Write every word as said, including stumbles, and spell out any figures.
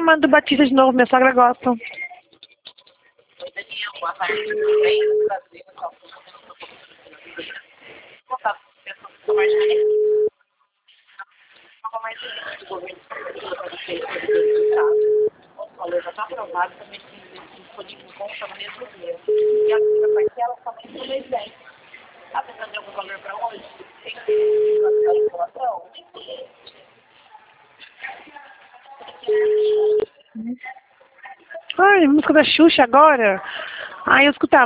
Amado Batista de novo, minha sogra gosta. O valor já está aprovado, também tem disponível conta no mesmo dia. E a minha parcela somente no mês dez. Está precisando de algum valor para hoje? Tem que ter a informação? Ai, música da Xuxa agora. Ai, eu escutava.